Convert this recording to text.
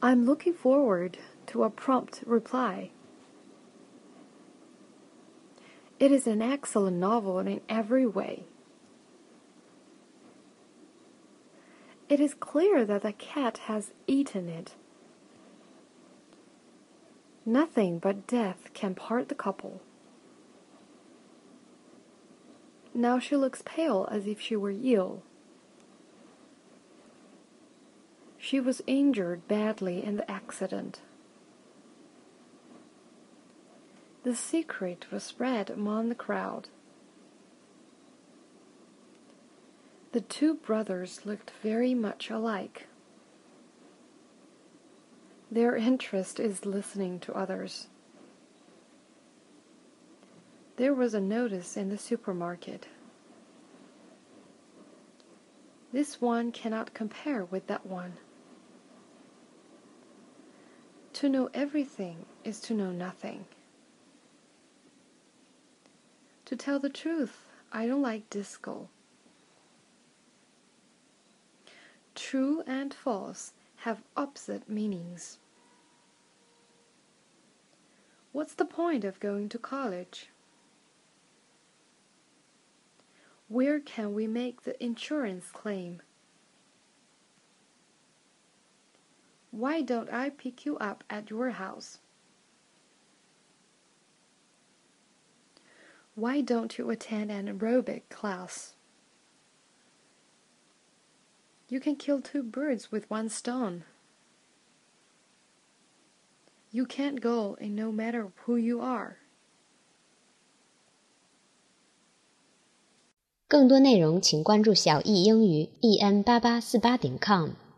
I'm looking forward to a prompt reply. It is an excellent novel in every way. It is clear that the cat has eaten it. Nothing but death can part the couple. Now she looks pale as if she were ill. She was injured badly in the accident. The secret was spread among the crowd. The two brothers looked very much alike. Their interest is listening to others. There was a notice in the supermarket. This one cannot compare with that one. To know everything is to know nothing. To tell the truth, I don't like disco. True and false have opposite meanings. What's the point of going to college? Where can we make the insurance claim? Why don't I pick you up at your house? Why don't you attend an aerobic class? You can kill two birds with one stone. You can't go in no matter who you are. 更多内容请关注小易英语 en8848.com。